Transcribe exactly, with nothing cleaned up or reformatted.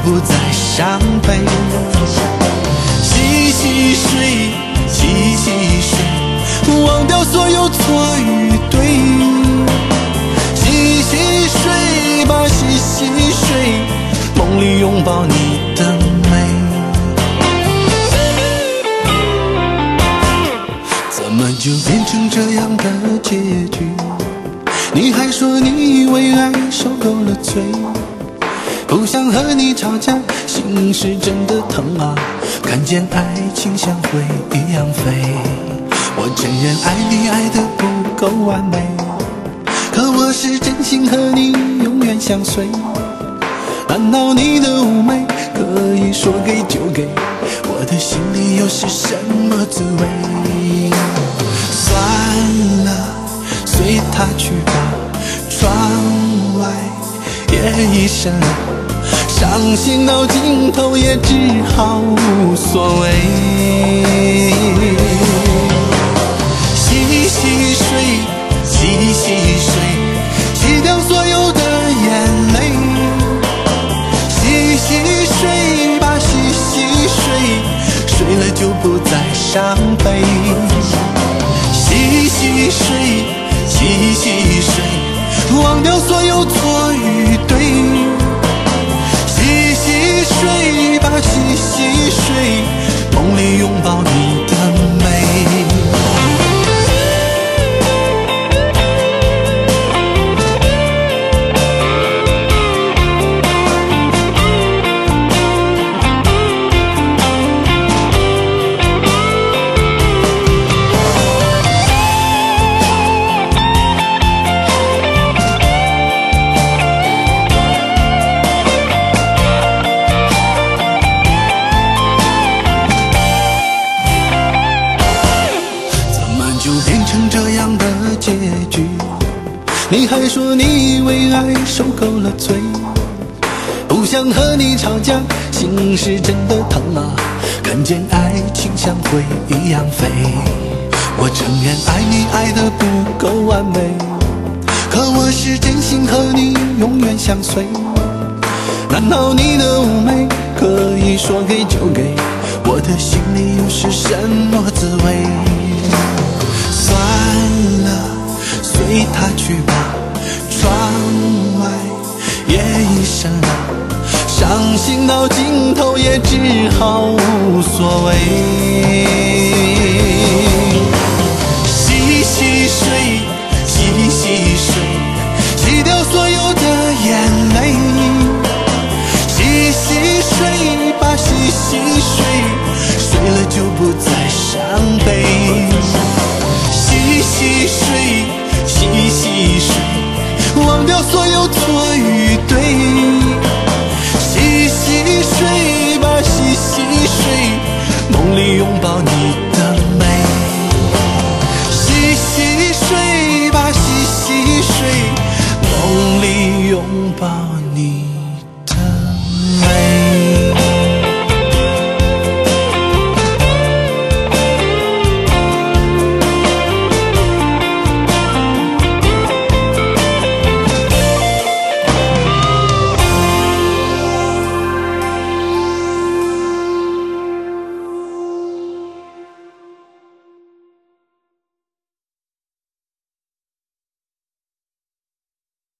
不再伤悲。洗洗睡，洗洗睡，忘掉所有错与对。洗洗睡吧，洗洗睡，梦里拥抱你的美。怎么就变成这样的结局？你还说你为爱受够了罪，不想和你吵架，心是真的疼啊，看见爱情像灰一样飞。我承认爱你爱得不够完美，可我是真心和你永远相随。难道你的妩媚可以说给就给，我的心里又是什么滋味？算了，随他去吧，窗外夜已深了，伤心到尽头也只好无所谓。洗洗睡，洗洗睡，洗掉所有的眼泪。洗洗睡吧，洗洗睡，睡了就不再伤悲。洗洗睡，洗洗睡，忘掉所有错与对。洗洗睡吧，洗洗睡，梦里拥抱你的美。结局，你还说你为爱受够了罪，不想和你吵架，心是真的疼啊，看见爱情像灰一样飞。我承认爱你爱得不够完美，可我是真心和你永远相随。难道你的妩媚可以说给就给，我的心里又是什么滋味？算了，随他去吧，窗外夜已深了，伤心到尽头也只好无所谓。洗洗睡，洗洗睡，洗掉所有的眼泪。洗洗睡吧，洗洗睡，睡了就不再伤悲。洗洗睡，洗洗睡，忘掉所有错与对。洗洗睡吧，洗洗睡，梦里拥抱你。